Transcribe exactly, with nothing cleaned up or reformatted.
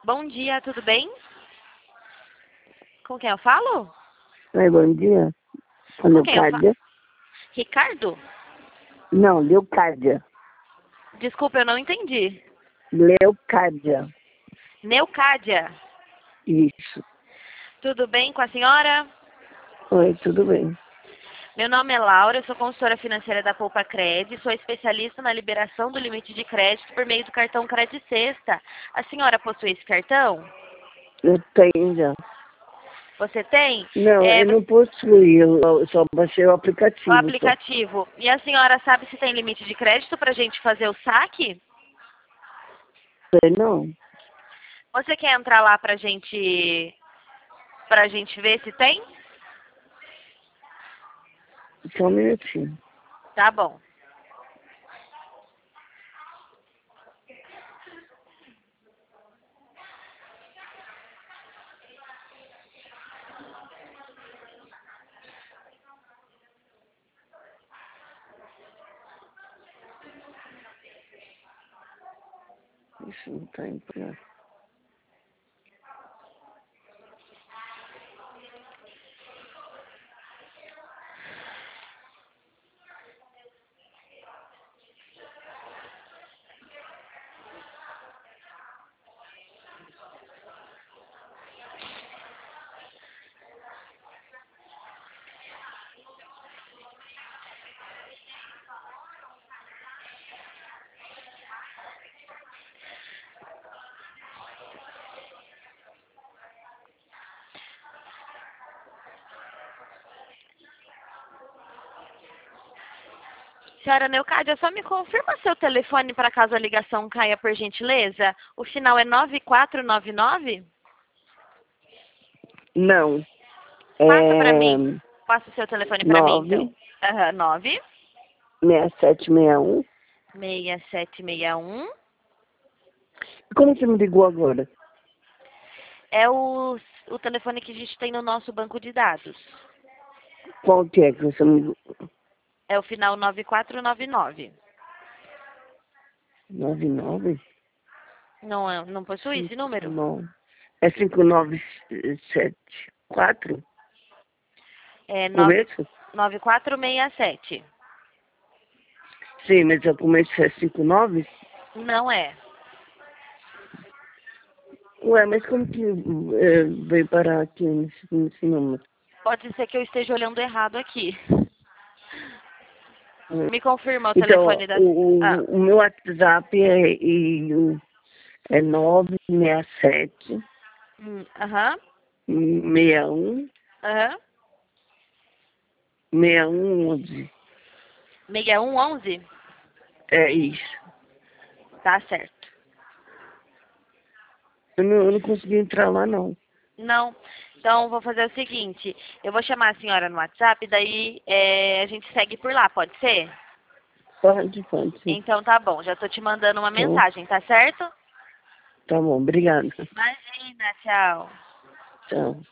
Bom dia, tudo bem? Com quem eu falo? Oi, bom dia. Com Com quem eu falo? Leocádia? Ricardo? Não, Leocádia. Desculpa, eu não entendi. Leocádia. Neucádia. Isso. Tudo bem com a senhora? Oi, tudo bem. Meu nome é Laura, eu sou consultora financeira da Poupa Cred, sou especialista na liberação do limite de crédito por meio do cartão Cred Sexta. A senhora possui esse cartão? Eu tenho já. Você tem? Não, É, eu não possuí, eu eu só baixei o o aplicativo só. aplicativo. E a senhora sabe se tem limite de crédito para a gente fazer o saque? Sei não. Você quer entrar lá pra gente, pra gente ver se tem? Só um minutinho. Tá bom. Isso não tá indo pra lá. Senhora Neucádia, só me confirma seu telefone para caso a ligação caia, por gentileza? O final é nove quatro nove nove? Não. Passa para É mim. Passa o seu telefone para mim, então. nove Aham, nove seis sete seis um. seis sete seis um. Como você me ligou agora? É o, o telefone que a gente tem no nosso banco de dados. Qual que é que você me ligou? É o final nove quatro nove nove. nove nove? Não, é- não possui esse número? Não. É cinco nove sete quatro? É nove Começo? nove quatro seis sete. Sim, mas o começo é cinco nove? Não é. Ué, mas como que é, veio parar aqui nesse, nesse número? Pode ser que eu esteja olhando errado aqui. É. Me confirma o Então, telefone da... o, Ah, o, o meu WhatsApp é, e o- é nove seis sete hum, aham, seis um aham. seis um onze. seis um onze? É isso. Tá certo. Eu não, eu não consegui entrar lá, não. Não. Então, vou fazer o seguinte. Eu vou chamar a senhora no WhatsApp, daí é, a gente segue por lá, pode ser? Pode, pode, sim. Então, tá bom. Já tô te mandando uma Então, mensagem, tá certo? tá bom, obrigado. Imagina, tchau. Tchau.